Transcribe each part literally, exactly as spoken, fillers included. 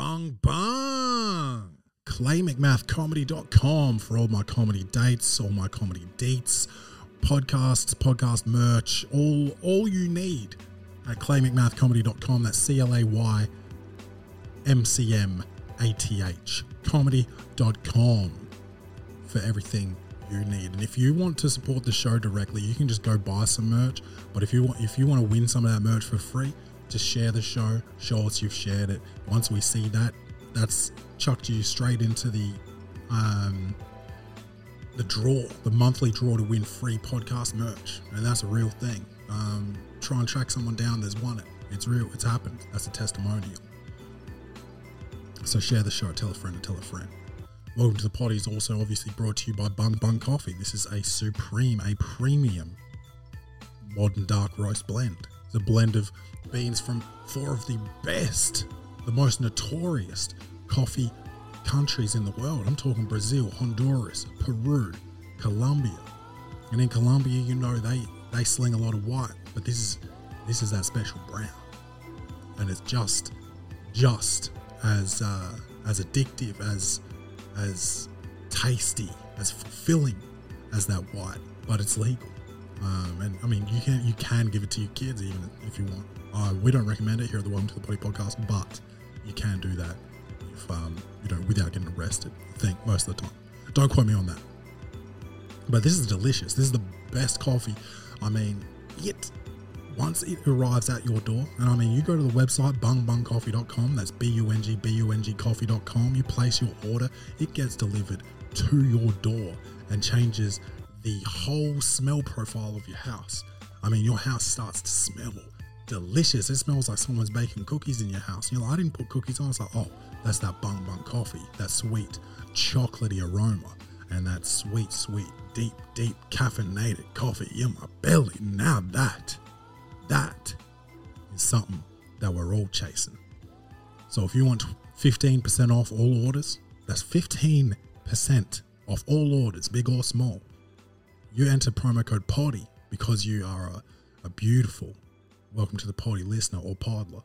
bung, bung. clay mcmath comedy dot com for all my comedy dates, all my comedy deets, podcasts, podcast merch, all all you need at clay mcmath comedy dot com. That's C L A Y M C M A T H comedy dot com for everything you need. And if you want to support the show directly, you can just go buy some merch. But if you want if you want to win some of that merch for free, just share the show, show us you've shared it. Once we see that, that's chucked you straight into the um, the draw, the monthly draw to win free podcast merch. And that's a real thing. Um, try and track someone down that's won it. It's real. It's happened. That's a testimonial. So share the show. Tell a friend and tell a friend. Welcome to the Potty is also obviously brought to you by Bung Bung Coffee. This is a supreme, a premium modern dark roast blend. It's a blend of beans from four of the best, the most notorious coffee countries in the world. I'm talking Brazil, Honduras, Peru, Colombia. And in Colombia, you know, they, they sling a lot of white, but this is this is that special brown. And it's just, just as uh, as addictive, as as tasty, as fulfilling as that white, but it's legal. Um, and I mean, you can you can give it to your kids even if you want. Uh, we don't recommend it here at the Welcome to the Potty podcast, but you can do that if um, you know, without getting arrested. I think most of the time. Don't quote me on that. But this is delicious. This is the best coffee. I mean, it once it arrives at your door, and I mean, you go to the website bung bung coffee dot com. That's B U N G B U N G coffee dot com. You place your order. It gets delivered to your door and changes the whole smell profile of your house. I mean, your house starts to smell delicious. It smells like someone's baking cookies in your house. You're like, I didn't put cookies on. It's like, oh, that's that Bung Bung coffee, that sweet, chocolatey aroma, and that sweet, sweet, deep, deep caffeinated coffee in my belly. Now that, that is something that we're all chasing. So if you want fifteen percent off all orders, that's fifteen percent off all orders, big or small. You enter promo code POTTY because you are a, a beautiful Welcome to the Potty listener or podler.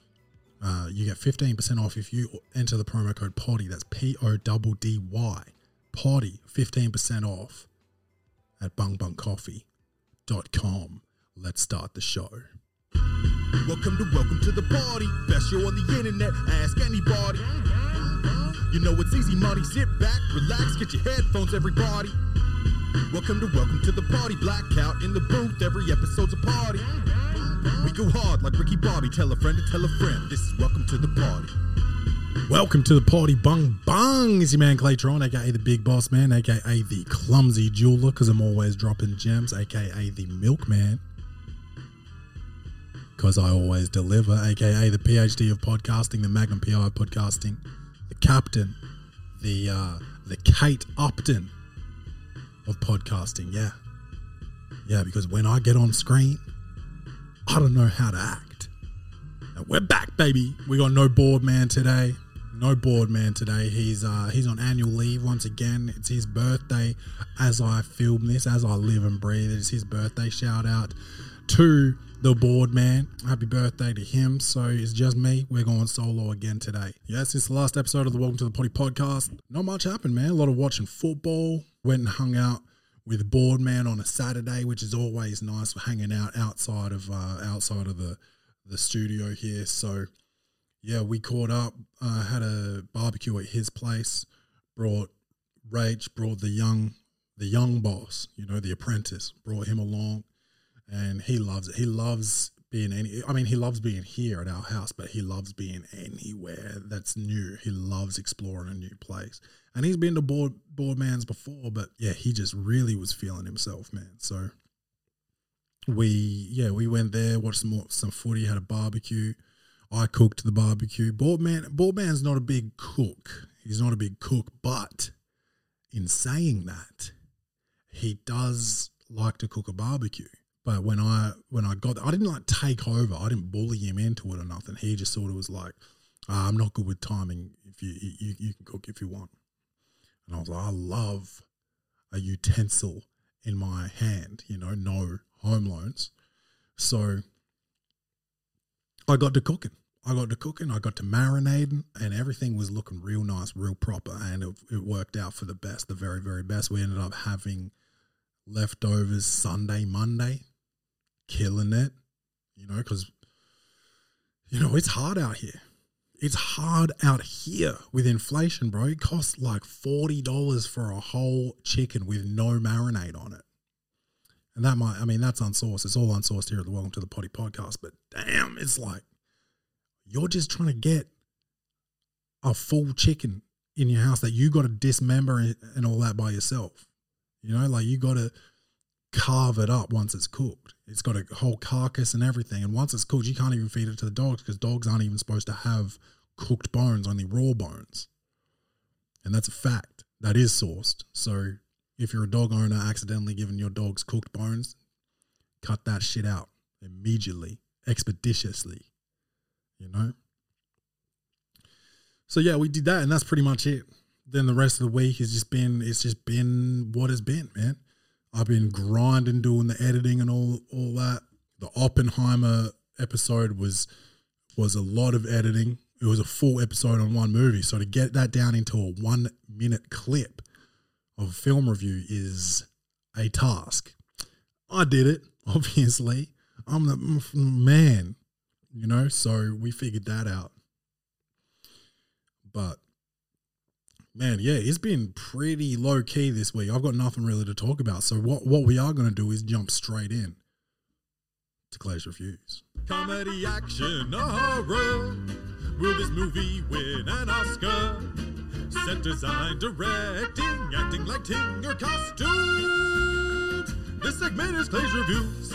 Uh, you get fifteen percent off if you enter the promo code POTTY. That's P O D D Y. Potty, fifteen percent off at bung bung coffee dot com. Let's start the show. Welcome to Welcome to the Party. Best show on the internet. Ask anybody. You know it's easy, money. Sit back, relax, get your headphones, everybody. Welcome to Welcome to the Party. Blackout in the booth. Every episode's a party. We go hard like Ricky Bobby. Tell a friend to tell a friend. This is Welcome to the Party. Welcome to the Potty. Bung bung is your man Claytron, aka the Big Boss Man, aka the Clumsy Jeweler, because I'm always dropping gems, aka the Milkman, because I always deliver, aka the PhD of podcasting, the Magnum P I of podcasting, the Captain, the uh, the Kate Upton of podcasting. Yeah, yeah, because when I get on screen, I don't know how to act. And we're back, baby. We got no board man today. No board man today. He's uh, he's on annual leave once again. It's his birthday as I film this, as I live and breathe. It's his birthday. Shout out to the board man. Happy birthday to him. So it's just me. We're going solo again today. Yes, it's the last episode of the Welcome to the Potty podcast. Not much happened, man. A lot of watching football. Went and hung out with board man on a Saturday, which is always nice for hanging out outside of uh, outside of the the studio here. So yeah, we caught up, uh, had a barbecue at his place, brought Rach, brought the young the young boss, you know, the apprentice, brought him along, and he loves it. He loves being any. I mean, he loves being here at our house, but he loves being anywhere that's new. He loves exploring a new place. And he's been to board board mans before, but yeah, he just really was feeling himself, man. So we, yeah, we went there, watched some more, some footy, had a barbecue. I cooked the barbecue. Board man, board man's not a big cook. He's not a big cook, but in saying that, he does like to cook a barbecue. But when I when I got, I didn't like take over. I didn't bully him into it or nothing. He just sort of was like, oh, "I'm not good with timing. If you you you can cook if you want." And I was like, I love a utensil in my hand, you know, no home loans. So I got to cooking. I got to cooking, I got to marinating, and everything was looking real nice, real proper, and it, it worked out for the best, the very, very best. We ended up having leftovers Sunday, Monday, killing it, you know, because, you know, it's hard out here. It's hard out here with inflation, bro. It costs like forty dollars for a whole chicken with no marinade on it. And that might, I mean, that's unsourced. It's all unsourced here at the Welcome to the Potty podcast, but damn, it's like, you're just trying to get a full chicken in your house that you got to dismember and, and all that by yourself. You know, like you got to carve it up once it's cooked. It's got a whole carcass and everything. And once it's cooked, you can't even feed it to the dogs because dogs aren't even supposed to have cooked bones, only raw bones. And that's a fact. That is sourced. So if you're a dog owner accidentally giving your dogs cooked bones, cut that shit out immediately, expeditiously, you know? So yeah, we did that and that's pretty much it. Then the rest of the week has just been, it's just been what it's been, man. I've been grinding, doing the editing and all, all that. The Oppenheimer episode was, was a lot of editing. It was a full episode on one movie. So to get that down into a one minute clip of film review is a task. I did it, obviously. I'm the man, you know, so we figured that out. But man, yeah, it's been pretty low key this week. I've got nothing really to talk about. So what, what we are going to do is jump straight in to Clay's Reviews. Comedy, action, or horror. Will this movie win an Oscar? Set design, directing, acting, lighting, or costumes. This segment is Clay's Reviews.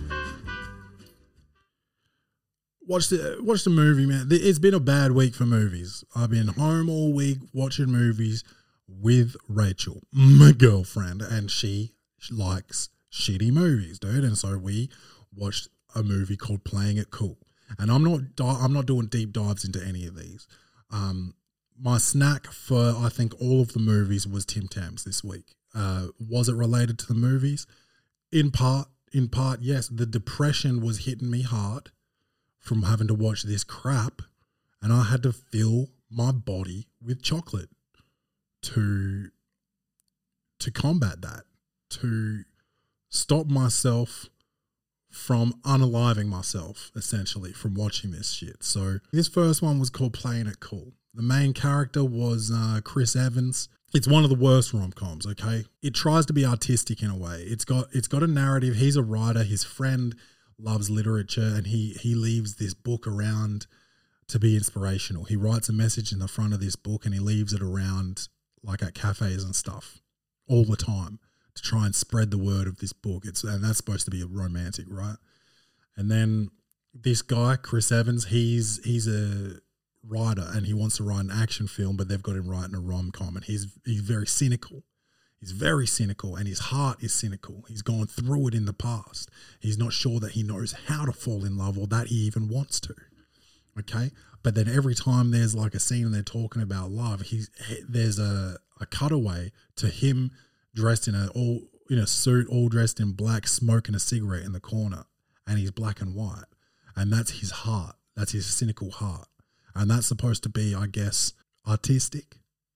Watch the watch the movie, man. It's been a bad week for movies. I've been home all week watching movies with Rachel, my girlfriend, and she likes shitty movies, dude. And so we watched a movie called Playing It Cool. And I'm not I'm not doing deep dives into any of these. Um, my snack for I think all of the movies was Tim Tams this week. Uh, was it related to the movies? In part, in part, yes. The depression was hitting me hard from having to watch this crap, and I had to fill my body with chocolate to to combat that, to stop myself from unaliving myself, essentially, from watching this shit. So this first one was called Playing It Cool. The main character was uh, Chris Evans. It's one of the worst rom-coms, okay? It tries to be artistic in a way. It's got it's got a narrative. He's a writer. His friend loves literature, and he he leaves this book around to be inspirational. He writes a message in the front of this book, and he leaves it around like at cafes and stuff all the time to try and spread the word of this book. It's and that's supposed to be a romantic, right? And then this guy, Chris Evans, he's he's a writer and he wants to write an action film, but they've got him writing a rom-com, and he's he's very cynical. He's very cynical, and his heart is cynical. He's gone through it in the past. He's not sure that he knows how to fall in love or that he even wants to. Okay? But then every time there's like a scene and they're talking about love, he's there's a, a cutaway to him dressed in a all in a suit, all dressed in black, smoking a cigarette in the corner, and he's black and white. And that's his heart. That's his cynical heart. And that's supposed to be, I guess, artistic.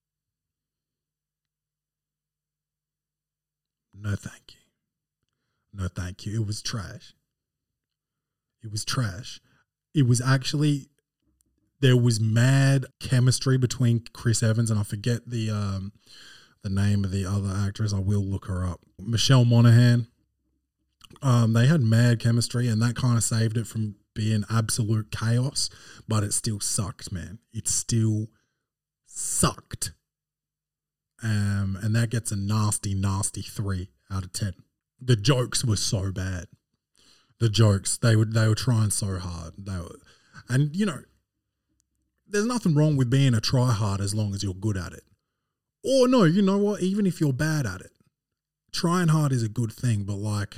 No, thank you. No, thank you. It was trash. It was trash. It was actually, there was mad chemistry between Chris Evans and I forget the um, the name of the other actress. I will look her up. Michelle Monaghan. Um, they had mad chemistry, and that kind of saved it from being absolute chaos, but it still sucked, man. It still sucked. Um, and that gets a nasty, nasty three out of ten. The jokes were so bad. The jokes, they were they were trying so hard. They were, and you know, there's nothing wrong with being a try hard as long as you're good at it. Or no, you know what? Even if you're bad at it, trying hard is a good thing. But like,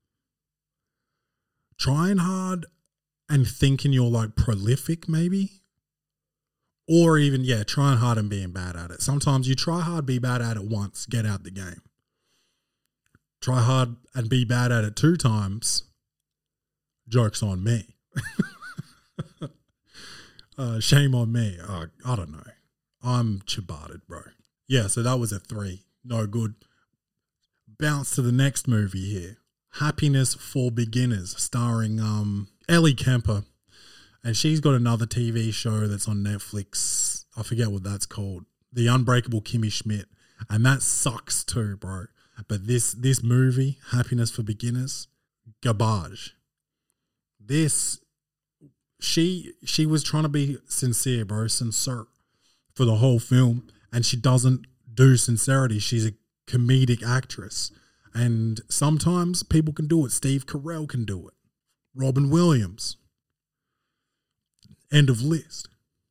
trying hard and thinking you're like prolific, maybe. Or even, yeah, trying hard and being bad at it. Sometimes you try hard, be bad at it once, get out the game. Try hard and be bad at it two times, joke's on me. uh, shame on me. Uh, I don't know. I'm chibated, bro. Yeah, so that was a three. No good. Bounce to the next movie here. Happiness for Beginners, starring um, Ellie Kemper. And she's got another T V show that's on Netflix. I forget what that's called. The Unbreakable Kimmy Schmidt. And that sucks too, bro. But this this movie, Happiness for Beginners, garbage. This, she she was trying to be sincere, bro, sincere for the whole film. And she doesn't do sincerity. She's a comedic actress. And sometimes people can do it. Steve Carell can do it. Robin Williams. End of list.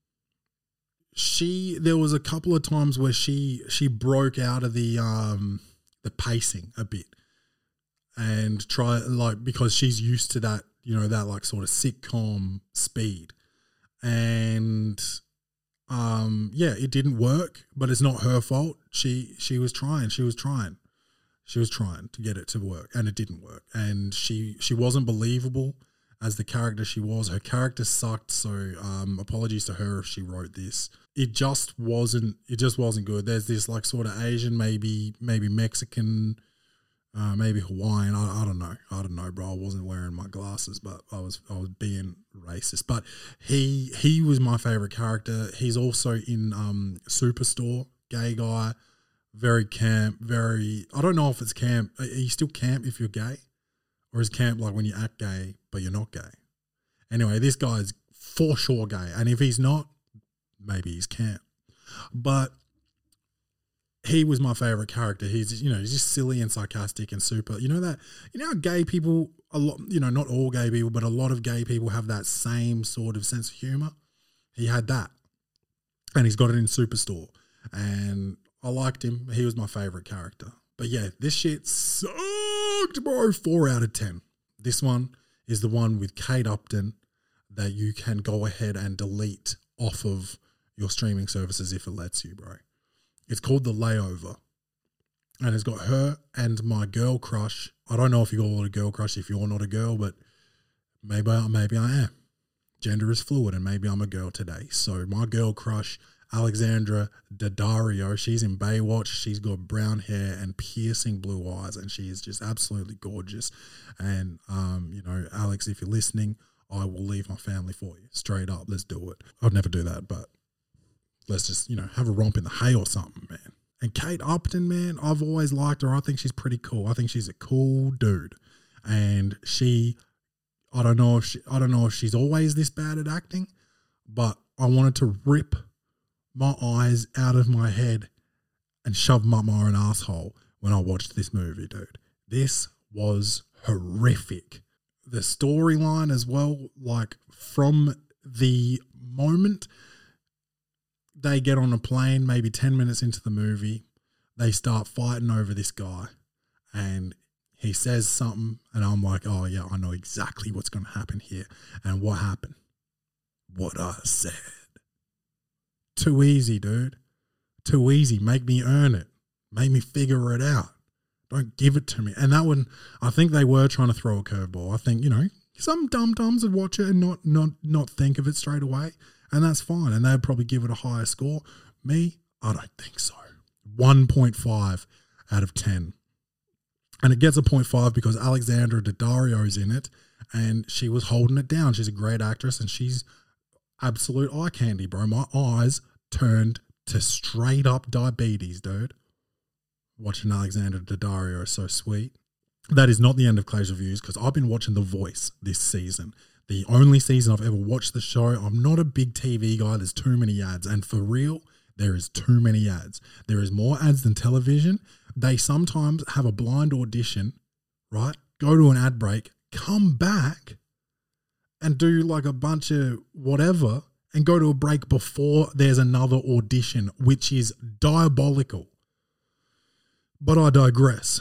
She, there was a couple of times where she she broke out of the um the pacing a bit, and try like because she's used to that, you know, that like sort of sitcom speed, and um yeah, it didn't work, but it's not her fault. She she was trying, she was trying, she was trying to get it to work, and it didn't work, and she she wasn't believable as the character she was. Her character sucked, so um, apologies to her if she wrote this. It just wasn't. It just wasn't good. There's this like sort of Asian, maybe maybe Mexican, uh, maybe Hawaiian. I, I don't know. I don't know, bro. I wasn't wearing my glasses, but I was I was being racist. But he he was my favorite character. He's also in um, Superstore. Gay guy, very camp. Very. I don't know if it's camp. Are you still camp if you're gay? Or is camp like when you act gay, but you're not gay? Anyway, this guy's for sure gay. And if he's not, maybe he's camp. But he was my favorite character. He's, you know, he's just silly and sarcastic and super. You know that, you know how gay people, a lot, you know, not all gay people, but a lot of gay people have that same sort of sense of humor. He had that. And he's got it in Superstore. And I liked him. He was my favorite character. But yeah, this shit sucked, bro. Four out of ten. This one is the one with Kate Upton that you can go ahead and delete off of your streaming services if it lets you, bro. It's called The Layover. And it's got her and my girl crush. I don't know if you got a girl crush if you're not a girl, but maybe, maybe I am. Gender is fluid, and maybe I'm a girl today. So my girl crush, Alexandra Daddario, she's in Baywatch. She's got brown hair and piercing blue eyes, and she is just absolutely gorgeous. And, um, you know, Alex, if you're listening, I will leave my family for you. Straight up, let's do it. I'd never do that, but let's just, you know, have a romp in the hay or something, man. And Kate Upton, man, I've always liked her. I think she's pretty cool. I think she's a cool dude. And she, I don't know if she, I don't know if she's always this bad at acting, but I wanted to rip my eyes out of my head and shove them up my own asshole when I watched this movie, dude. This was horrific. The storyline as well, like from the moment they get on a plane, maybe ten minutes into the movie, they start fighting over this guy, and he says something, and I'm like, oh yeah, I know exactly what's going to happen here. And what happened? What I said. Too easy, dude. Too easy. Make me earn it. Make me figure it out. Don't give it to me. And that one, I think they were trying to throw a curveball. I think, you know, some dum-dums would watch it and not not not think of it straight away, and that's fine. And they'd probably give it a higher score. Me, I don't think so. one point five out of ten. And it gets a point five because Alexandra Daddario is in it, and she was holding it down. She's a great actress, and she's absolute eye candy, bro. My eyes turned to straight up diabetes, dude. Watching Alexandra Daddario is so sweet. That is not the end of Clay's Reviews, because I've been watching The Voice this season. The only season I've ever watched the show. I'm not a big T V guy. There's too many ads. And for real, there is too many ads. There is more ads than television. They sometimes have a blind audition, right? Go to an ad break, come back and do like a bunch of whatever and go to a break before there's another audition, which is diabolical. But I digress.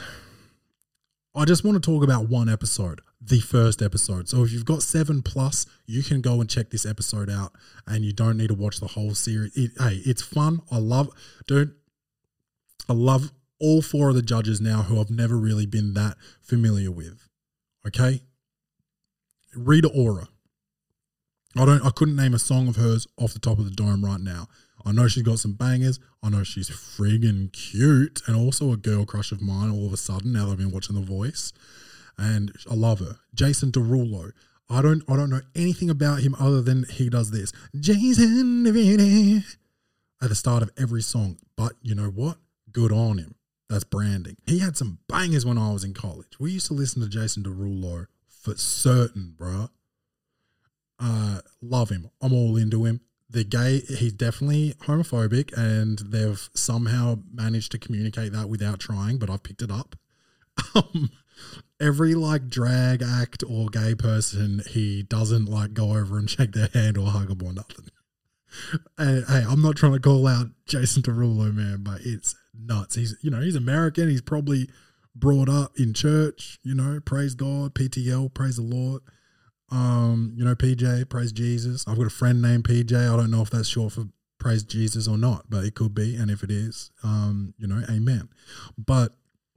I just want to talk about one episode, the first episode. So if you've got seven plus, you can go and check this episode out, and you don't need to watch the whole series. It, hey, it's fun. I love, dude, I love all four of the judges now who I've never really been that familiar with. Okay? Rita Ora. I don't. I couldn't name a song of hers off the top of the dome right now. I know she's got some bangers. I know she's friggin' cute and also a girl crush of mine all of a sudden now that I've been watching The Voice. And I love her. Jason Derulo. I don't I don't know anything about him other than he does this. Jason at the start of every song. But you know what? Good on him. That's branding. He had some bangers when I was in college. We used to listen to Jason Derulo for certain, bro. Uh, love him. I'm all into him. The gay, he's definitely homophobic, and they've somehow managed to communicate that without trying, but I've picked it up. Um, every like drag act or gay person, he doesn't like go over and shake their hand or hug them or nothing. And, hey, I'm not trying to call out Jason Derulo, man, but it's nuts. He's, you know, he's American. He's probably brought up in church, you know, praise God, P T L, praise the Lord. Um, you know, P J, praise Jesus. I've got a friend named P J. I don't know if that's short for praise Jesus or not, but it could be. And if it is, um, you know, amen. But,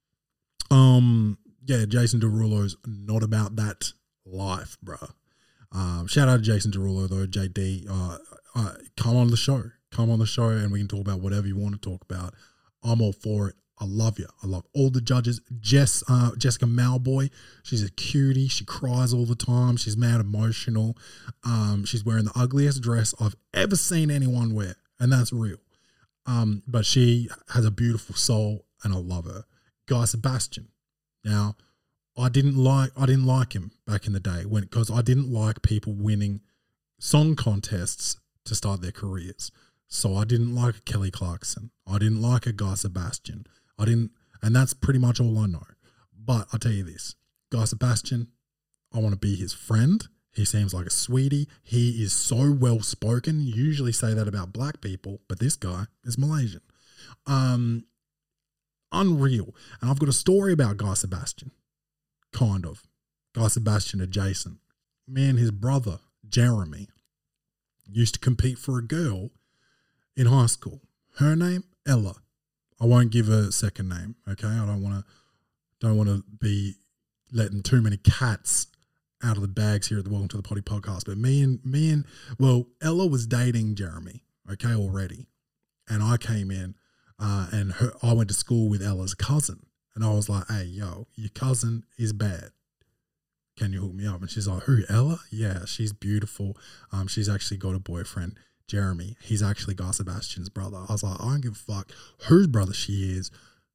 um, yeah, Jason Derulo's not about that life, bruh. Um, shout out to Jason Derulo though, J D. Uh, uh, come on the show. Come on the show and we can talk about whatever you want to talk about. I'm all for it. I love you. I love all the judges. Jess, uh, Jessica Malboy, she's a cutie. She cries all the time. She's mad emotional. Um, she's wearing the ugliest dress I've ever seen anyone wear, and that's real. Um, but she has a beautiful soul, and I love her. Guy Sebastian. Now, I didn't like I didn't like him back in the day when because I didn't like people winning song contests to start their careers. So I didn't like a Kelly Clarkson. I didn't like a Guy Sebastian. I didn't, and that's pretty much all I know. But I'll tell you this, Guy Sebastian, I want to be his friend. He seems like a sweetie. He is so well spoken. You usually say that about black people, but this guy is Malaysian. Um, unreal. And I've got a story about Guy Sebastian, kind of. Guy Sebastian adjacent. Man, his brother, Jeremy, used to compete for a girl in high school. Her name, Ella. I won't give a second name, okay? I don't want to don't want to be letting too many cats out of the bags here at the Welcome to the Potty podcast. But me and me and well, Ella was dating Jeremy, okay, already, and I came in, uh, and her, I went to school with Ella's cousin, and I was like, "Hey, yo, your cousin is bad. Can you hook me up?" And she's like, "Who, Ella? Yeah, she's beautiful. Um, she's actually got a boyfriend." Jeremy, he's actually Guy Sebastian's brother. I was like, I don't give a fuck whose brother she is.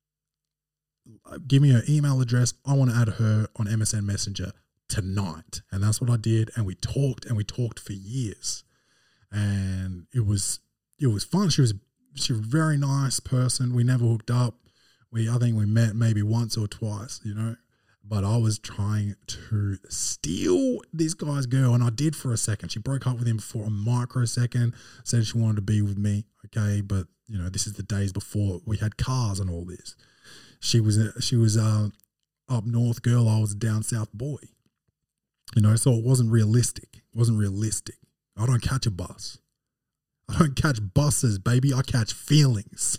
Give me her email address. I want to add her on M S N Messenger tonight. And that's what I did. And we talked and we talked for years. And it was it was fun. She was she was a very nice person. We never hooked up. We I think we met maybe once or twice, you know. But I was trying to steal this guy's girl, and I did for a second. She broke up with him for a microsecond, said she wanted to be with me, okay? But, you know, this is the days before we had cars and all this. She was she was uh, up north girl, I was a down south boy. You know, so it wasn't realistic. It wasn't realistic. I don't catch a bus. I don't catch buses, baby. I catch feelings.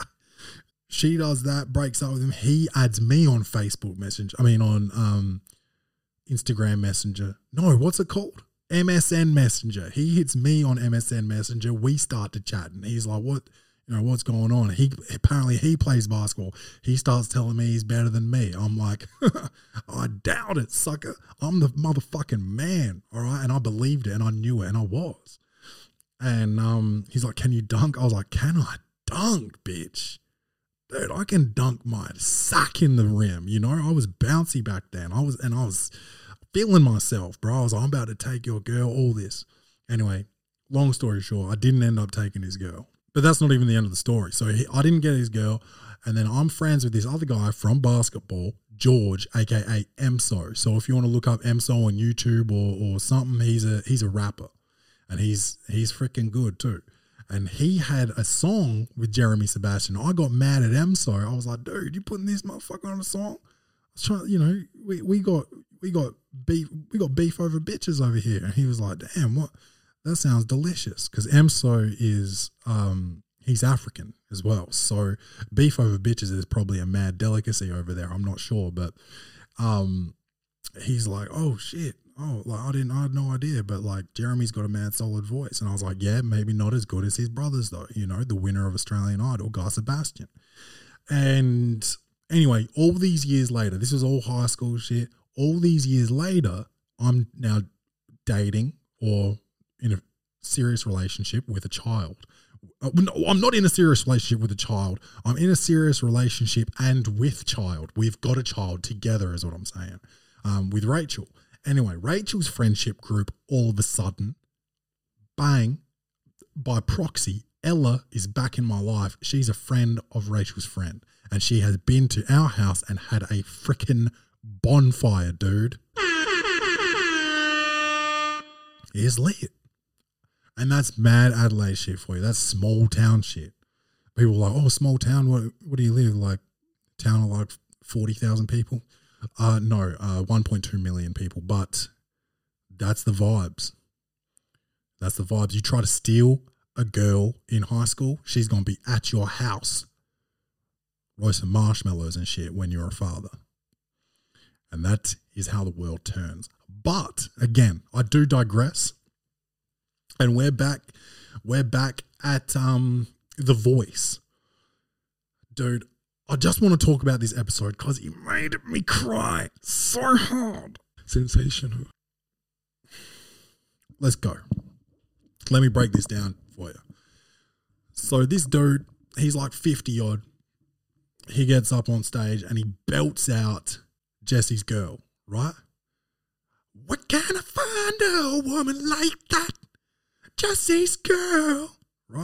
She does that, breaks up with him. He adds me on Facebook Messenger. I mean, on um, Instagram Messenger. No, what's it called? M S N Messenger. He hits me on M S N Messenger. We start to chat, and he's like, "What? You know, what's going on?" He apparently he plays basketball. He starts telling me he's better than me. I'm like, I doubt it, sucker. I'm the motherfucking man, all right. And I believed it, and I knew it, and I was. And um, he's like, "Can you dunk?" I was like, "Can I dunk, bitch?" Dude, I can dunk my sack in the rim. You know, I was bouncy back then. I was, and I was feeling myself, bro. I was like, I'm about to take your girl, all this. Anyway, long story short, I didn't end up taking his girl. But that's not even the end of the story. So he, I didn't get his girl. And then I'm friends with this other guy from basketball, George, a k a. Emso. So if you want to look up Emso on YouTube or, or something, he's a he's a rapper. And he's he's freaking good too. And he had a song with Jeremy Sebastian. I got mad at Emso. I was like, dude, you putting this motherfucker on a song? I was trying, you know, we, we got we got beef we got beef over bitches over here. And he was like, damn, what? That sounds delicious. Because Emso is um he's African as well. So beef over bitches is probably a mad delicacy over there. I'm not sure, but um he's like, oh shit. oh, like I didn't, I had no idea, but like Jeremy's got a mad solid voice. And I was like, yeah, maybe not as good as his brothers though, you know, the winner of Australian Idol, Guy Sebastian. And anyway, all these years later, this was all high school shit. All these years later, I'm now dating or in a serious relationship with a child. Uh, no, I'm not in a serious relationship with a child. I'm in a serious relationship and with child. We've got a child together is what I'm saying, um, with Rachel. Anyway, Rachel's friendship group, all of a sudden, bang, by proxy, Ella is back in my life. She's a friend of Rachel's friend. And she has been to our house and had a freaking bonfire, dude. It's lit. And that's mad Adelaide shit for you. That's small town shit. People are like, oh, small town, what, what do you live? Like, town of like forty thousand people? Uh, no, uh, one point two million people. But that's the vibes. That's the vibes. You try to steal a girl in high school, she's going to be at your house roasting marshmallows and shit when you're a father. And that is how the world turns. But again, I do digress. And we're back, we're back at um The Voice. Dude, I just want to talk about this episode because it made me cry so hard. Sensational. Let's go. Let me break this down for you. So this dude, he's like fifty odd. He gets up on stage and he belts out Jesse's Girl, right? What can I find a woman like that? Jesse's Girl, right?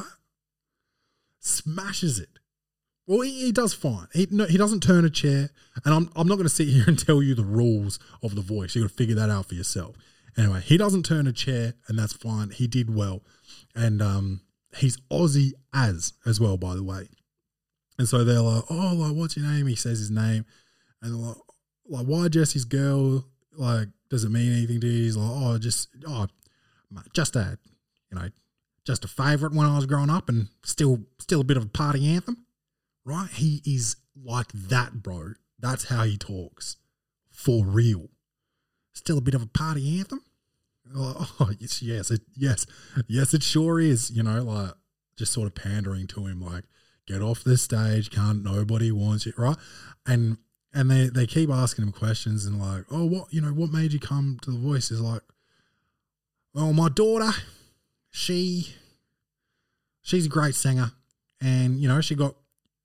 Smashes it. Well, he, he does fine. He no, he doesn't turn a chair, and I'm I'm not going to sit here and tell you the rules of The Voice. You got to figure that out for yourself. Anyway, he doesn't turn a chair, and that's fine. He did well, and um, he's Aussie as as well, by the way. And so they're like, oh, like what's your name? He says his name, and they're like, like why Jesse's Girl? Like, does it mean anything to you? He's like, oh, just oh, just a, you know, just a favourite when I was growing up, and still still a bit of a party anthem. Right? He is like that, bro. That's how he talks. For real. Still a bit of a party anthem? Oh, oh yes, yes, it, yes. Yes, it sure is. You know, like just sort of pandering to him, like, get off the stage, can't, nobody wants you, right? And and they, they keep asking him questions and like, oh, what, you know, what made you come to The Voice? Is like, well, my daughter, she, she's a great singer. And, you know, she got,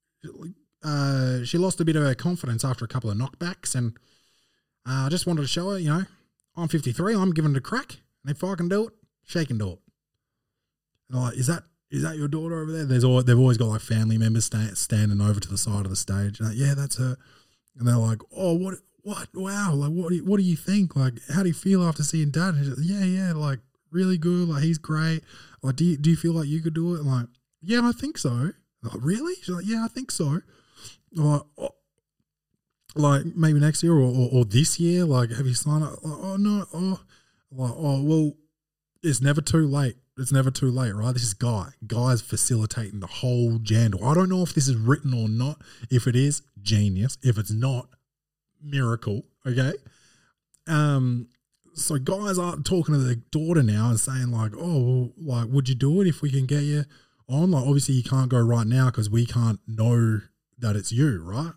Uh, she lost a bit of her confidence after a couple of knockbacks, and I uh, just wanted to show her, you know, I'm fifty-three, I'm giving it a crack, and if I can do it, she can do it. And I'm like, is that is that your daughter over there? There's always, they've always got like family members stand, standing over to the side of the stage. And like, yeah, that's her. And they're like, oh, what, what, wow, like what do you, what do you think? Like, how do you feel after seeing Dad? And she's like, yeah, yeah, like really good, like he's great. Like, do you do you feel like you could do it? I'm like, yeah, I think so. Like, really? She's like, yeah, I think so. Like, oh, like maybe next year or, or, or this year. Like, have you signed up? Like, oh no, oh, like, oh well, it's never too late. It's never too late, right? This is Guy. Guy's facilitating the whole jandal. I don't know if this is written or not. If it is, genius. If it's not, miracle. Okay. Um. So guys are talking to the daughter now and saying like, oh, like, would you do it if we can get you on? Like, obviously you can't go right now because we can't know that it's you, right?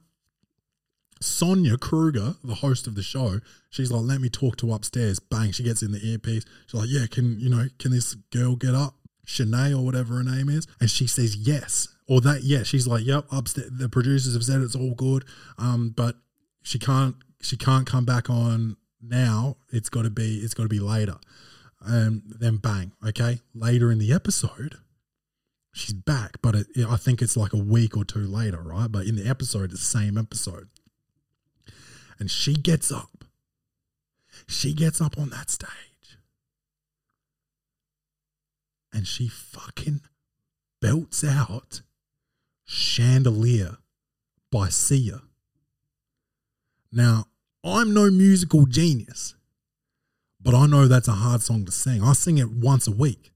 Sonia Kruger, the host of the show, she's like, let me talk to upstairs. Bang, she gets in the earpiece. She's like, yeah, can, you know, can this girl get up? Shanae or whatever her name is. And she says yes. Or that, yeah, she's like, yep, upstairs. The producers have said it's all good. Um, but she can't, she can't come back on now. It's got to be, it's got to be later. And then bang, okay, later in the episode, she's back, but it, I think it's like a week or two later, right? But in the episode, it's the same episode. And she gets up. She gets up on that stage. And she fucking belts out Chandelier by Sia. Now, I'm no musical genius, but I know that's a hard song to sing. I sing it once a week.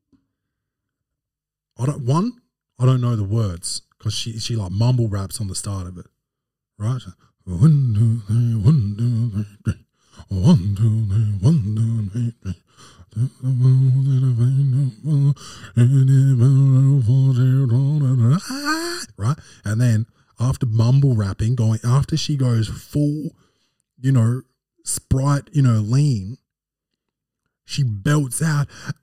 I don't, one, I don't know the words because she, she like mumble raps on the start of it, right? One, two, three, one, two, three, One, two, three, one, two, three. Right, and then after mumble rapping, going after she goes full, you know, Sprite, you know, lean, she belts out,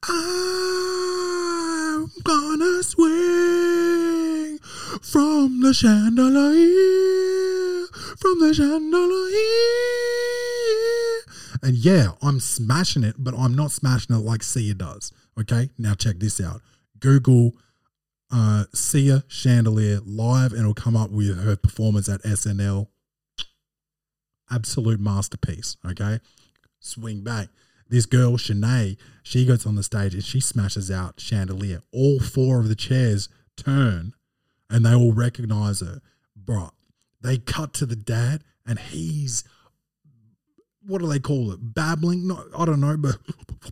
"I'm gonna swing from the chandelier, from the chandelier." And yeah, I'm smashing it, but I'm not smashing it like Sia does. Okay, now check this out. Google uh, Sia Chandelier live, and it'll come up with her performance at S N L. Absolute masterpiece. Okay, swing back. This girl Shanae, she goes on the stage and she smashes out Chandelier. All four of the chairs turn, and they all recognize her. Bro, they cut to the dad, and he's, what do they call it? Babbling? No, I don't know, but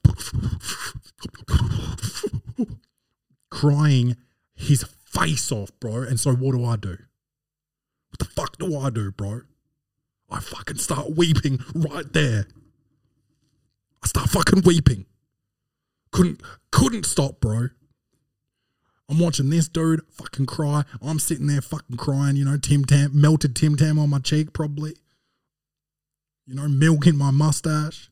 crying his face off, bro. And so what do I do? What the fuck do I do, bro? I fucking start weeping right there. I start fucking weeping. Couldn't, couldn't stop, bro. I'm watching this dude fucking cry. I'm sitting there fucking crying, you know, Tim Tam, melted Tim Tam on my cheek probably. You know, milk in my mustache.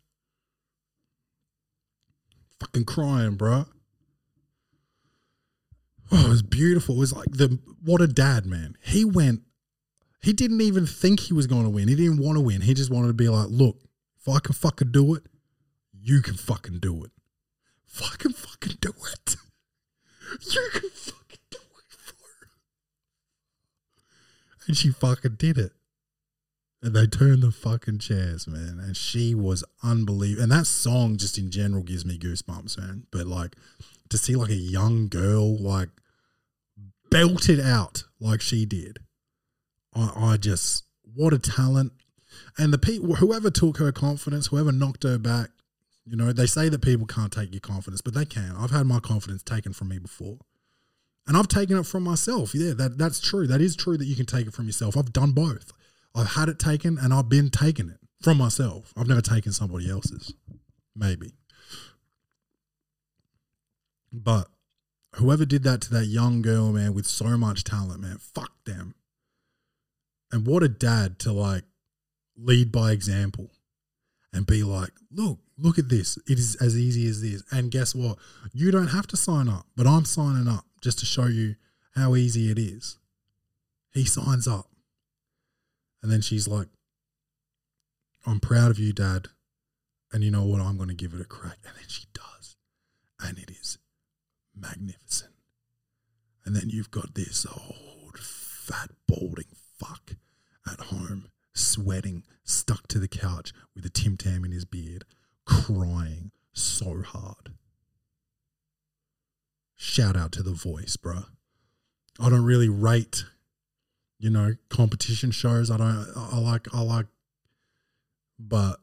Fucking crying, bro. Oh, it was beautiful. It was like, the what a dad, man. He went, he didn't even think he was going to win. He didn't want to win. He just wanted to be like, look, if I can fucking do it, you can fucking do it. If I can fucking do it, you can fucking do it for her. And she fucking did it. And they turned the fucking chairs, man. And she was unbelievable. And that song just in general gives me goosebumps, man. But like to see like a young girl like belt it out like she did. I, I just, what a talent. And the people, whoever took her confidence, whoever knocked her back, you know, they say that people can't take your confidence, but they can. I've had my confidence taken from me before. And I've taken it from myself. Yeah, that that's true. That is true that you can take it from yourself. I've done both. I've had it taken and I've been taking it from myself. I've never taken somebody else's. Maybe. But whoever did that to that young girl, man, with so much talent, man, fuck them. And what a dad to like lead by example and be like, look, look at this. It is as easy as this. And guess what? You don't have to sign up, but I'm signing up just to show you how easy it is. He signs up. And then she's like, I'm proud of you, Dad. And you know what? I'm going to give it a crack. And then she does. And it is magnificent. And then you've got this old, fat, balding fuck at home, sweating, stuck to the couch with a Tim Tam in his beard, crying so hard. Shout out to The Voice, bro. I don't really rate, you know, competition shows. I don't, I like, I like, but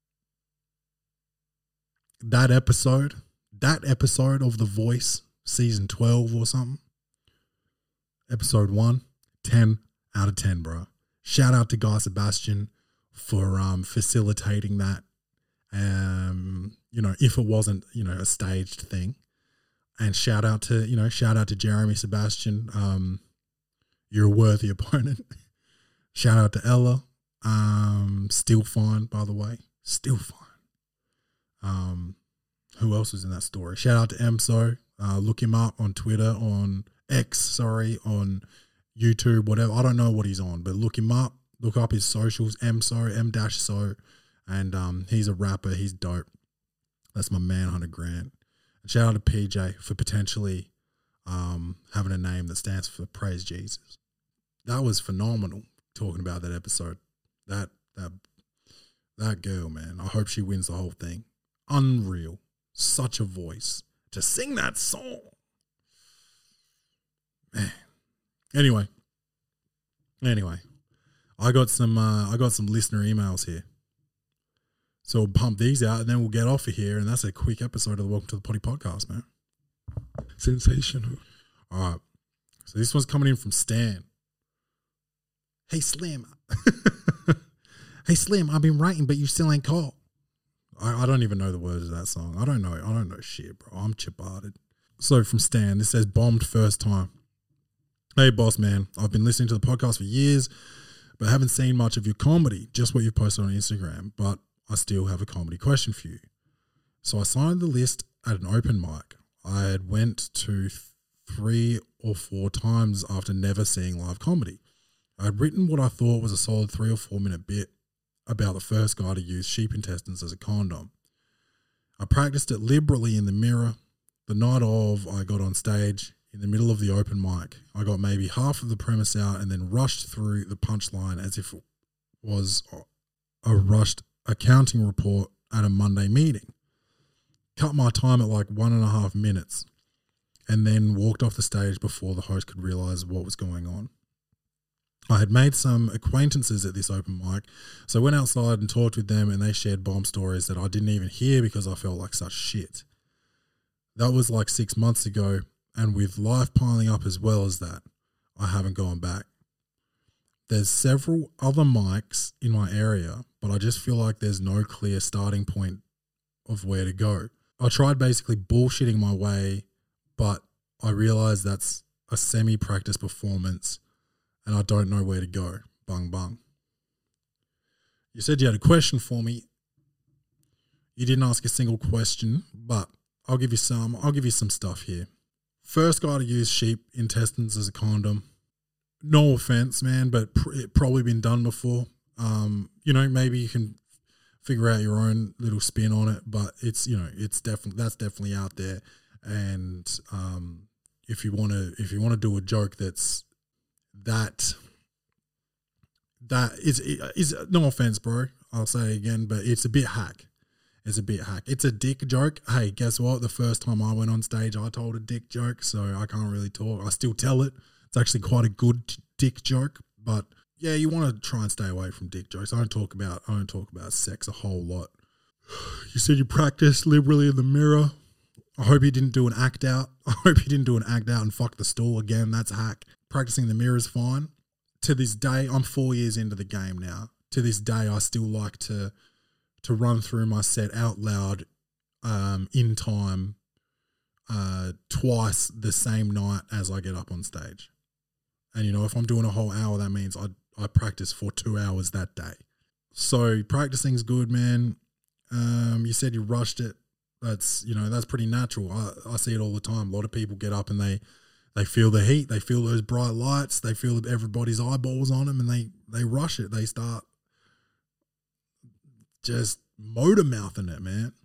that episode, that episode of The Voice, season twelve or something, episode one, ten out of ten, bro. Shout out to Guy Sebastian for um, facilitating that. Um, you know, if it wasn't, you know, a staged thing. And shout out to, you know, shout out to Jeremy Sebastian. Um, You're a worthy opponent. Shout out to Ella. Um, still fine, by the way. Still fine. Um, who else was in that story? Shout out to M S O. Uh, look him up on Twitter, on X, sorry, on YouTube, whatever. I don't know what he's on, but look him up. Look up his socials, M S O, M-S-O. And um, he's a rapper. He's dope. That's my man, one hundred grand. And shout out to P J for potentially um, having a name that stands for Praise Jesus. That was phenomenal, talking about that episode. That that that girl, man. I hope she wins the whole thing. Unreal. Such a voice. To sing that song. Man. Anyway. Anyway. I got some uh, I got some listener emails here. So we'll pump these out and then we'll get off of here. And that's a quick episode of the Welcome to the Potty podcast, man. Sensational. All right. So this one's coming in from Stan. Hey, Slim. Hey, Slim, I've been writing, but you still ain't called. I, I don't even know the words of that song. I don't know. I don't know shit, bro. I'm chiparded. So from Stan, this says bombed first time. Hey, boss man. I've been listening to the podcast for years, but haven't seen much of your comedy, just what you've posted on Instagram. But I still have a comedy question for you. So I signed the list at an open mic. I had went to th- three or four times after never seeing live comedy. I had written what I thought was a solid three or four minute bit about the first guy to use sheep intestines as a condom. I practiced it liberally in the mirror. The night of, I got on stage in the middle of the open mic. I got maybe half of the premise out and then rushed through the punchline as if it was a rushed accounting report at a Monday meeting. Cut my time at like one and a half minutes and then walked off the stage before the host could realize what was going on. I had made some acquaintances at this open mic, so I went outside and talked with them, and they shared bomb stories that I didn't even hear because I felt like such shit. That was like six months ago, and with life piling up as well as that, I haven't gone back. There's several other mics in my area, but I just feel like there's no clear starting point of where to go. I tried basically bullshitting my way, but I realized that's a semi-practice performance and I don't know where to go. Bung, bung. You said you had a question for me. You didn't ask a single question, but I'll give you some. I'll give you some stuff here. First guy to use sheep intestines as a condom. No offense, man, but pr- it probably been done before. Um, you know, maybe you can figure out your own little spin on it, but it's, you know, it's definitely, that's definitely out there. And um, if you want to, if you want to do a joke that's that, that is, is no offense, bro, I'll say it again, but it's a bit hack. It's a bit hack. It's a dick joke. Hey, guess what? The first time I went on stage, I told a dick joke, so I can't really talk. I still tell it. It's actually quite a good dick joke, but yeah, you want to try and stay away from dick jokes. I don't talk about I don't talk about sex a whole lot. You said you practiced liberally in the mirror. I hope you didn't do an act out. I hope you didn't do an act out and fuck the stool again. That's a hack. Practicing in the mirror is fine. To this day, I'm four years into the game now. To this day, I still like to to run through my set out loud um, in time uh, twice the same night as I get up on stage. And, you know, if I'm doing a whole hour, that means I I practice for two hours that day. So practicing's good, man. Um, you said you rushed it. That's, you know, that's pretty natural. I, I see it all the time. A lot of people get up and they, they feel the heat. They feel those bright lights. They feel everybody's eyeballs on them and they, they rush it. They start just motor mouthing it, man.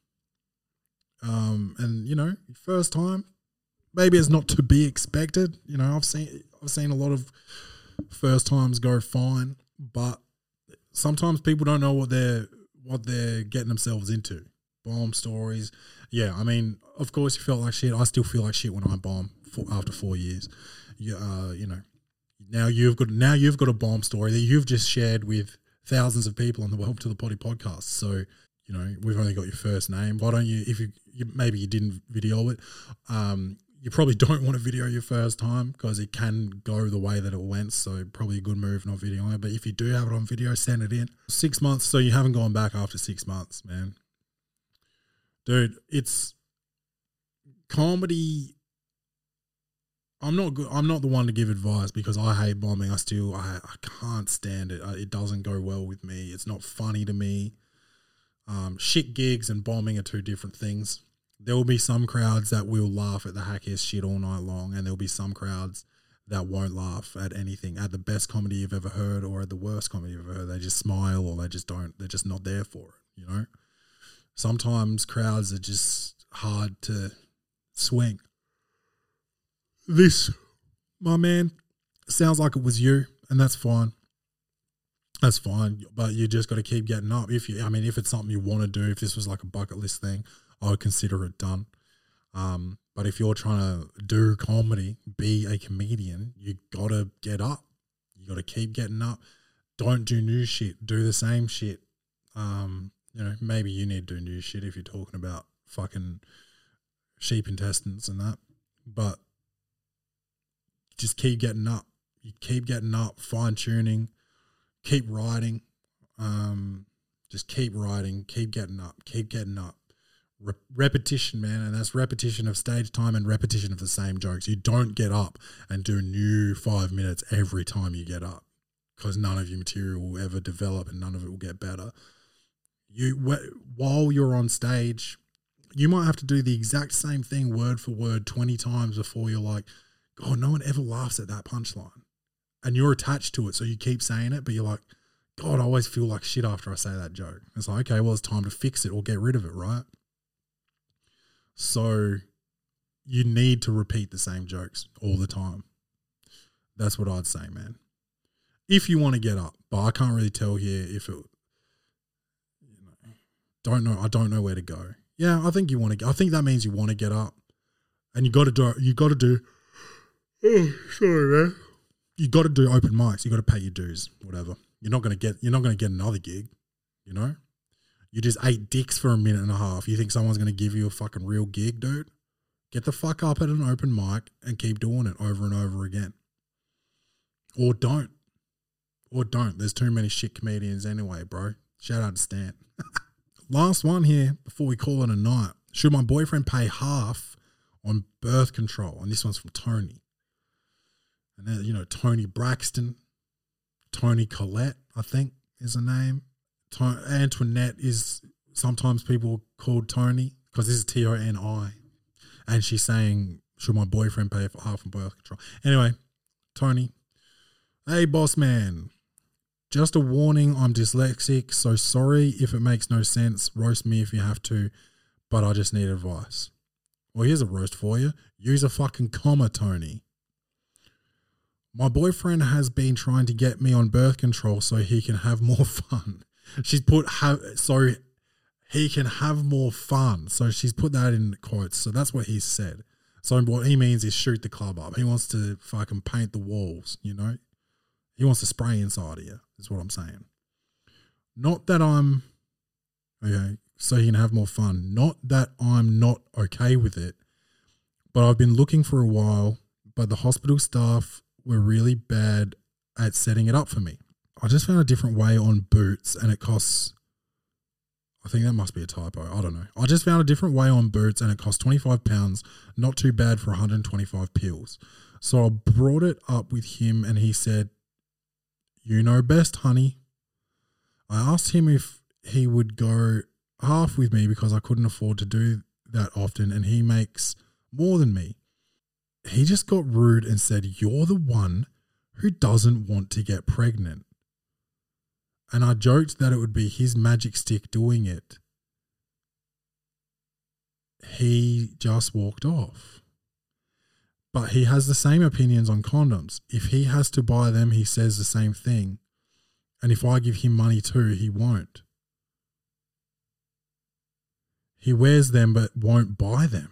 Um, and, you know, first time, maybe it's not to be expected. You know, I've seen I've seen a lot of first times go fine, but sometimes people don't know what they're what they're getting themselves into. Bomb stories, yeah. I mean, of course, you felt like shit. I still feel like shit when I bomb for, after four years. You, uh, you know, now you've got now you've got a bomb story that you've just shared with thousands of people on the Welcome to the Potty podcast. So, you know, we've only got your first name. Why don't you? If you, you maybe you didn't video it. Um, You probably don't want to video your first time because it can go the way that it went. So probably a good move not videoing it. But if you do have it on video, send it in. Six months, so you haven't gone back after six months, man. Dude, it's comedy. I'm not good. I'm not the one to give advice because I hate bombing. I still, I, I can't stand it. It doesn't go well with me. It's not funny to me. Um, shit gigs and bombing are two different things. There will be some crowds that will laugh at the hackiest shit all night long, and there will be some crowds that won't laugh at anything, at the best comedy you've ever heard or at the worst comedy you've ever heard. They just smile or they just don't, they're just not there for it, you know? Sometimes crowds are just hard to swing. This, my man, sounds like it was you, and that's fine. That's fine, but you just got to keep getting up. If you, I mean, if it's something you want to do, if this was like a bucket list thing, I would consider it done. Um, but if you're trying to do comedy, be a comedian, you got to get up. You got to keep getting up. Don't do new shit. Do the same shit. Um, you know, maybe you need to do new shit if you're talking about fucking sheep intestines and that. But just keep getting up. You keep getting up, fine tuning, keep writing. Um, Just keep writing, keep getting up, keep getting up. Re- repetition, man, and that's repetition of stage time and repetition of the same jokes. You don't get up and do new five minutes every time you get up, because none of your material will ever develop and none of it will get better. You wh- while you're on stage, you might have to do the exact same thing word for word twenty times before you're like, God, no one ever laughs at that punchline, and you're attached to it, so you keep saying it, but you're like, God, I always feel like shit after I say that joke. It's like, okay, well, it's time to fix it or get rid of it, right? So you need to repeat the same jokes all the time. That's what I'd say, man. If you want to get up, but I can't really tell here if it, you know, don't know. I don't know where to go. Yeah, I think you want to. I think that means you want to get up, and you got to do. You got to do. Oh, sorry, man. You got to do open mics. You got to pay your dues, whatever. You're not gonna get. You're not gonna get another gig, you know. You just ate dicks for a minute and a half. You think someone's going to give you a fucking real gig, dude? Get the fuck up at an open mic and keep doing it over and over again. Or don't. Or don't. There's too many shit comedians anyway, bro. Shout out to Stan. Last one here before we call it a night. Should my boyfriend pay half on birth control? And this one's from Tony. And then, you know, Tony Braxton. Tony Collette, I think, is her name. Antoinette is sometimes people called Tony because this is T O N I, and she's saying, should my boyfriend pay for half of birth control? Anyway, Tony, hey boss man, just a warning, I'm dyslexic, so sorry if it makes no sense, roast me if you have to, but I just need advice. Well, here's a roast for you. Use a fucking comma, Tony. My boyfriend has been trying to get me on birth control so he can have more fun. She's put have so he can have more fun. So she's put that in quotes. So that's what he said. So what he means is shoot the club up. He wants to fucking paint the walls, you know? He wants to spray inside of you, is what I'm saying. Not that I'm okay, so he can have more fun. Not that I'm not okay with it, but I've been looking for a while, but the hospital staff were really bad at setting it up for me. I just found a different way on Boots and it costs, I think that must be a typo. I don't know. I just found a different way on Boots and it costs twenty-five pounds. Not too bad for one hundred twenty-five pills. So I brought it up with him and he said, you know best, honey. I asked him if he would go half with me because I couldn't afford to do that often and he makes more than me. He just got rude and said, you're the one who doesn't want to get pregnant. And I joked that it would be his magic stick doing it. He just walked off. But he has the same opinions on condoms. If he has to buy them, he says the same thing. And if I give him money too, he won't. He wears them but won't buy them.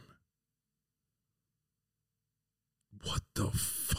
What the fuck?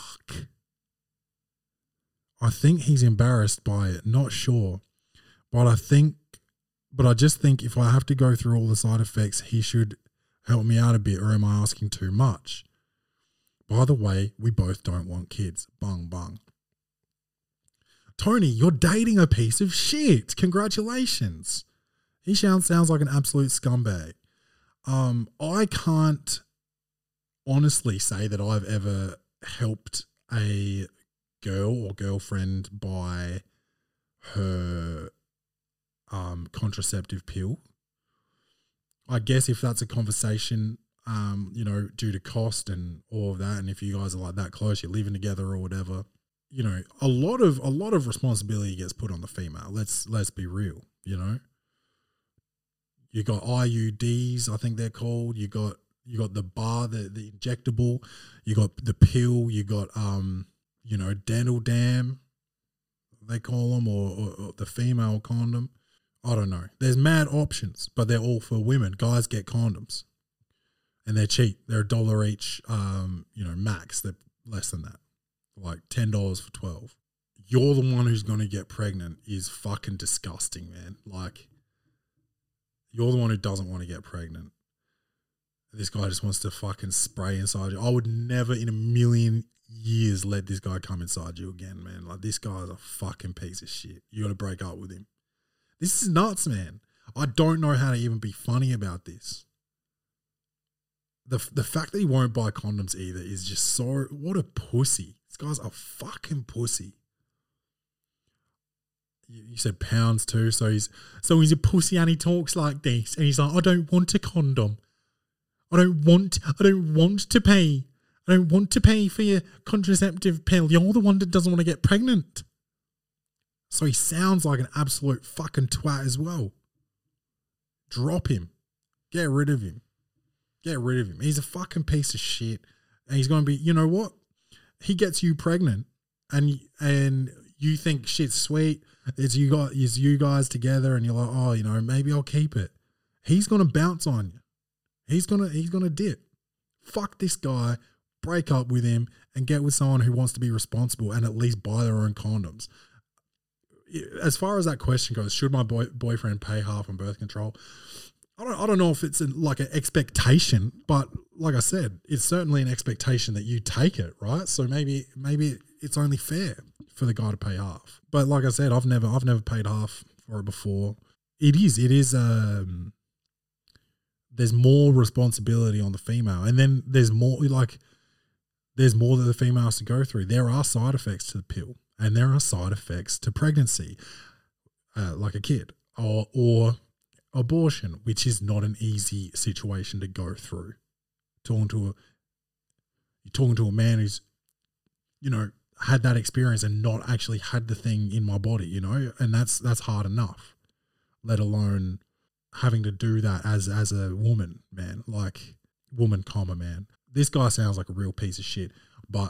I think he's embarrassed by it, not sure. But I think, but I just think if I have to go through all the side effects, he should help me out a bit, or am I asking too much? By the way, we both don't want kids. Bung, bung. Tony, you're dating a piece of shit. Congratulations. He sounds, sounds like an absolute scumbag. Um, I can't honestly say that I've ever helped a girl or girlfriend buy her um, contraceptive pill. I guess if that's a conversation, um, you know, due to cost and all of that, and if you guys are like that close, you're living together or whatever, you know, a lot of a lot of responsibility gets put on the female. Let's let's be real, you know. You got I U Ds, I think they're called. You got you got the bar, the the injectable. You got the pill. You got um. you know, dental dam, they call them, or, or, or the female condom. I don't know. There's mad options, but they're all for women. Guys get condoms, and they're cheap. They're a dollar each, um, you know, max. They're less than that, like ten dollars for twelve. You're the one who's going to get pregnant is fucking disgusting, man. Like, you're the one who doesn't want to get pregnant. This guy just wants to fucking spray inside you. I would never in a million years let this guy come inside you again, man. Like, this guy's a fucking piece of shit. You got to break up with him. This is nuts, man. I don't know how to even be funny about this. The the fact that he won't buy condoms either is just so, what a pussy. This guy's a fucking pussy. You, you said pounds too, so he's so he's a pussy and he talks like this, and he's like, I don't want a condom. I don't want I don't want to pay. I don't want to pay for your contraceptive pill. You're the one that doesn't want to get pregnant. So he sounds like an absolute fucking twat as well. Drop him. Get rid of him. Get rid of him. He's a fucking piece of shit. And he's going to be, you know what? He gets you pregnant and and you think shit's sweet. It's you got it's you guys together and you're like, oh, you know, maybe I'll keep it. He's going to bounce on you. He's going to he's going to dip. Fuck this guy. Break up with him and get with someone who wants to be responsible and at least buy their own condoms. As far as that question goes, should my boy, boyfriend pay half on birth control? I don't, I don't know if it's a, like an expectation, but like I said, it's certainly an expectation that you take it, right? So maybe maybe it's only fair for the guy to pay half. But like I said, I've never I've never paid half for it before. It is it is um. There's more responsibility on the female, and then there's more like. There's more that the female has to go through. There are side effects to the pill, and there are side effects to pregnancy, uh, like a kid, or or abortion, which is not an easy situation to go through. Talking to a, you're talking to a man who's, you know, had that experience and not actually had the thing in my body, you know, and that's that's hard enough. Let alone having to do that as as a woman, man, like woman, comma man. This guy sounds like a real piece of shit, but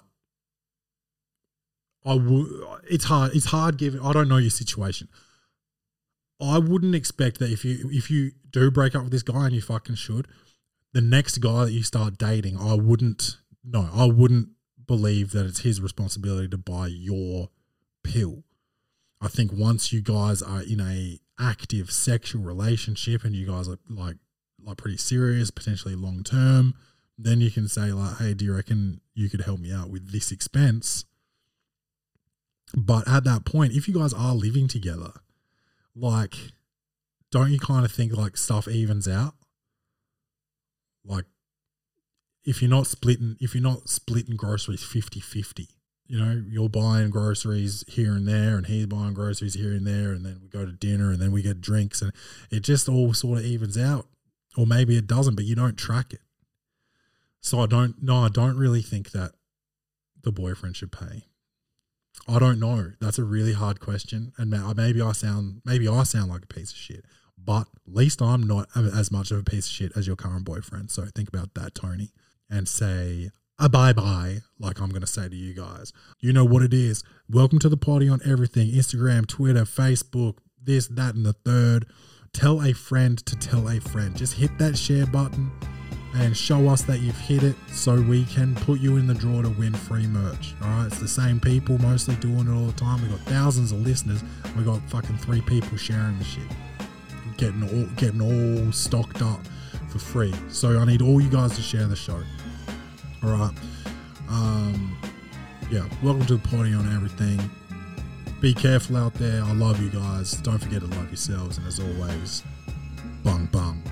I would. It's hard. It's hard given. I don't know your situation. I wouldn't expect that if you if you do break up with this guy, and you fucking should, the next guy that you start dating, I wouldn't. No, I wouldn't believe that it's his responsibility to buy your pill. I think once you guys are in a active sexual relationship and you guys are like like pretty serious, potentially long term. Then you can say like, hey, do you reckon you could help me out with this expense? But at that point, if you guys are living together, like, don't you kind of think like stuff evens out? Like, if you're not splitting, if you're not splitting groceries fifty-fifty, you know, you're buying groceries here and there and he's buying groceries here and there, and then we go to dinner and then we get drinks and it just all sort of evens out. Or maybe it doesn't, but you don't track it. So I don't, no, I don't really think that the boyfriend should pay. I don't know. That's a really hard question. And maybe I sound, maybe I sound like a piece of shit, but at least I'm not as much of a piece of shit as your current boyfriend. So think about that, Tony, and say a bye-bye like I'm going to say to you guys. You know what it is. Welcome to the party on everything. Instagram, Twitter, Facebook, this, that, and the third. Tell a friend to tell a friend. Just hit that share button and show us that you've hit it so we can put you in the draw to win free merch. All right, it's the same people mostly doing it all the time. We've got thousands of listeners. We've got fucking three people sharing the shit, getting all getting all stocked up for free. So I need all you guys to share the show. All right, um, yeah. Welcome to the party on everything. Be careful out there. I love you guys. Don't forget to love yourselves. And as always, bung bung.